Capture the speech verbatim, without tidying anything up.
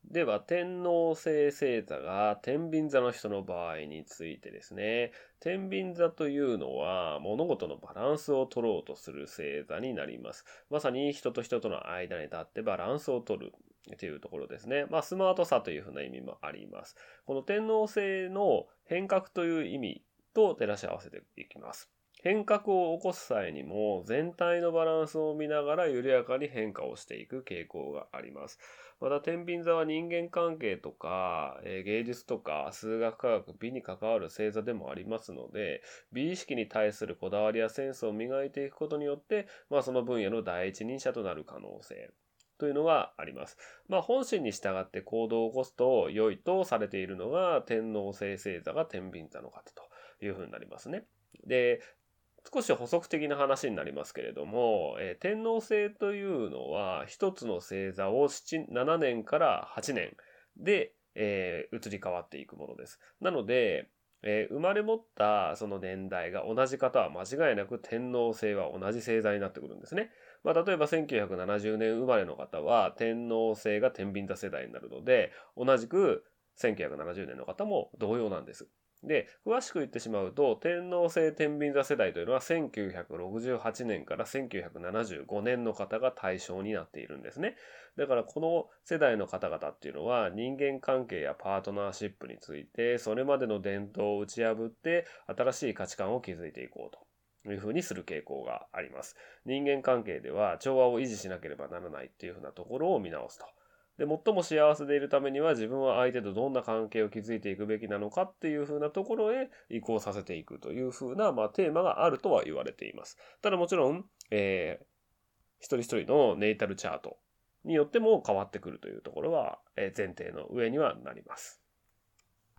では、天王星星座が天秤座の人の場合についてですね。天秤座というのは物事のバランスを取ろうとする星座になります。まさに人と人との間に立ってバランスを取るというところですね。まあ、スマートさというふうな意味もあります。この天王星の変革という意味と照らし合わせていきます。変革を起こす際にも全体のバランスを見ながら緩やかに変化をしていく傾向があります。また天秤座は人間関係とか、えー芸術とか数学科学美に関わる星座でもありますので、美意識に対するこだわりやセンスを磨いていくことによって、まあ、その分野の第一人者となる可能性というのがあります。まあ、本心に従って行動を起こすと良いとされているのが天王星星座が天秤座の方というふうになりますね。で、少し補足的な話になりますけれども、えー天王星というのは一つの星座をなな、ななねんからはちねんで、えー移り変わっていくものです。なので、えー生まれ持ったその年代が同じ方は間違いなく天王星は同じ星座になってくるんですね。まあ、例えばせんきゅうひゃくななじゅうねん生まれの方は天王星が天秤座世代になるので、同じくせんきゅうひゃくななじゅうねんの方も同様なんです。で、詳しく言ってしまうと、天王星天秤座世代というのはせんきゅうひゃくろくじゅうはちねんからせんきゅうひゃくななじゅうごねんの方が対象になっているんですね。だからこの世代の方々っていうのは人間関係やパートナーシップについてそれまでの伝統を打ち破って新しい価値観を築いていこうというふうにする傾向があります。人間関係では調和を維持しなければならないっていうふうなところを見直すと。で、最も幸せでいるためには自分は相手とどんな関係を築いていくべきなのかっていう風なところへ移行させていくという風な、まあ、テーマがあるとは言われています。ただもちろん、えー、一人一人のネイタルチャートによっても変わってくるというところは、えー前提の上にはなります。